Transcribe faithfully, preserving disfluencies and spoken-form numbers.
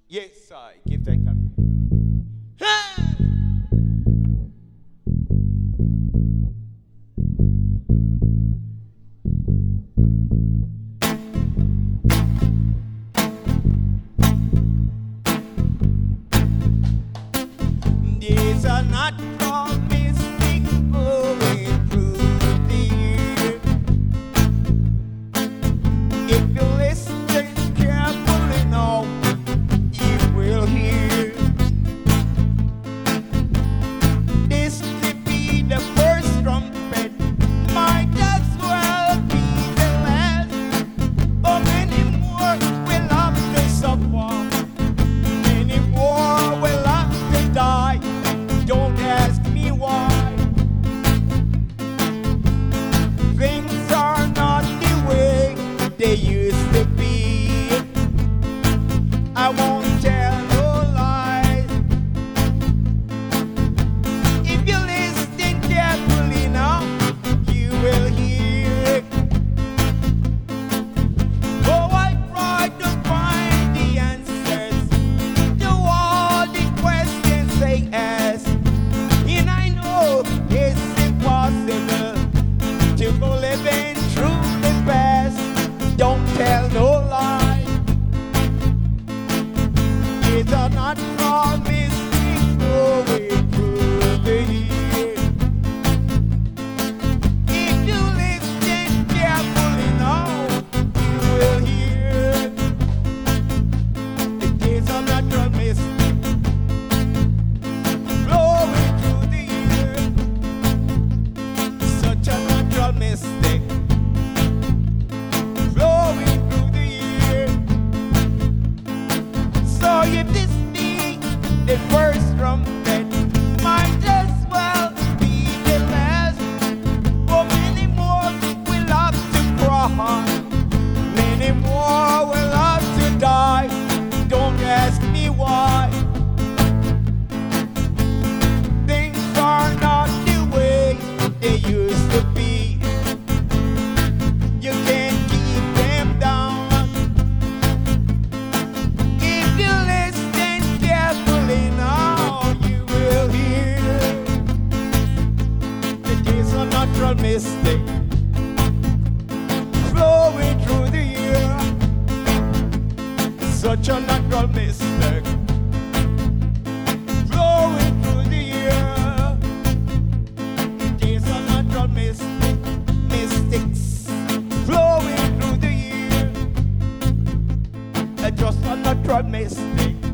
Yes, I give thanks. Ah! These are not promising going through the year. If you listen carefully now, you will hear. This could be the first trumpet, might as well be the last. Oh, many more will have to suffer, many more will have to die. Don't ask me why. Things are not the way they used to be. I won't tell no lies. If you listen carefully now, you will hear. Oh, I tried to find the answers to all the questions they ask. And I know it's impossible to go living through the past. Don't tell no lie. It's a not promising going through the year. If you listen carefully now, you will hear. It is a natural mystic flowing through the year. Such a natural mystic flowing through the year. So if this be the first trumpet, might as well be the last. For many more will have to cry, many more will have to die. Don't ask me why. Things are not the way they used to be. You can't keep them down. If you listen carefully now, you will hear. It is a natural mystic flowing through the year. Such a natural mystic flowing through the year. It is a natural mystic, mystics flowing through the year. Uh, Just a natural mystic